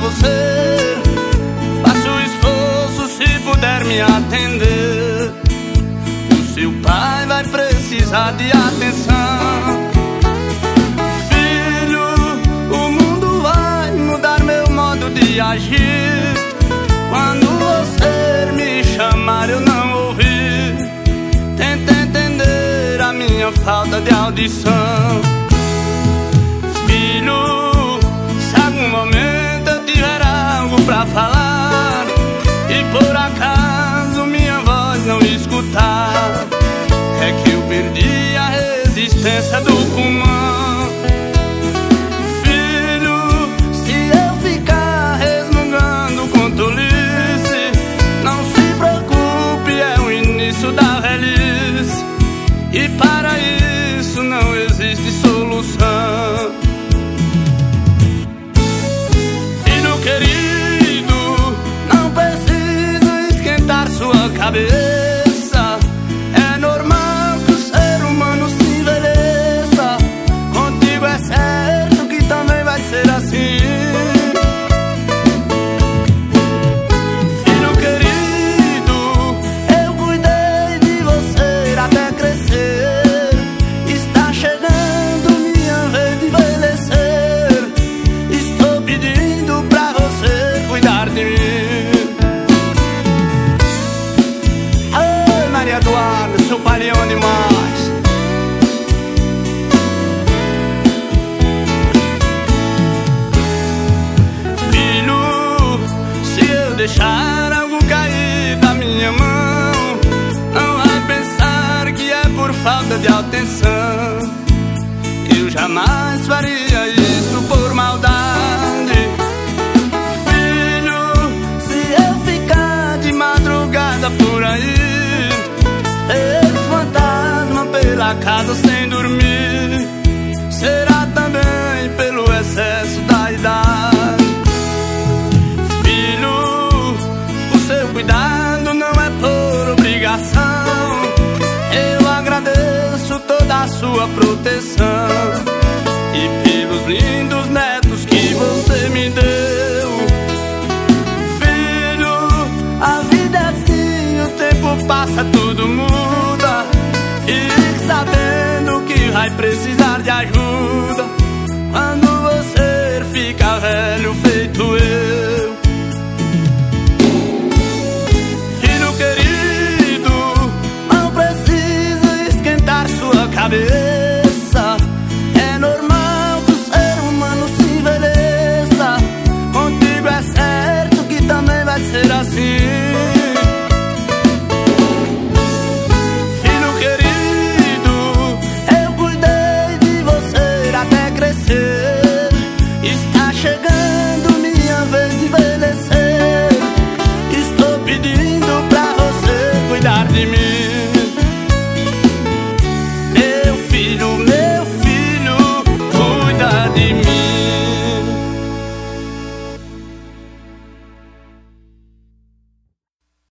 você. Faça o esforço se puder me atender. O seu pai vai precisar de atenção. Filho, o mundo vai mudar meu modo de agir. Quando você me chamar eu não ouvir. Tenta entender a minha falta de audição. Filho, se algum momento eu tiver algo pra falar e por acaso minha voz não escutar, é que eu perdi a resistência do pulmão. Filho, se eu ficar resmungando com tolice, não se preocupe, é o início da velhice. E para isso não existe solução. Filho querido, não preciso esquentar sua cabeça. É normal que o ser humano se envelheça. Contigo é certo que também vai ser assim. Filho querido, eu cuidei de você até crescer. Está chegando minha vez de envelhecer. Estou pedindo pra você cuidar de mim. Ai, Maria Eduarda, seu pai ama demais. Filho, se eu deixar algo cair da minha mão, não vai pensar que é por falta de atenção. Eu jamais faria isso por maldade. Filho, se eu ficar de madrugada por aí, ver fantasma pela casa sem dormir, será também pelo excesso da idade. Filho, o seu cuidado não é por obrigação. Eu agradeço toda a sua proteção.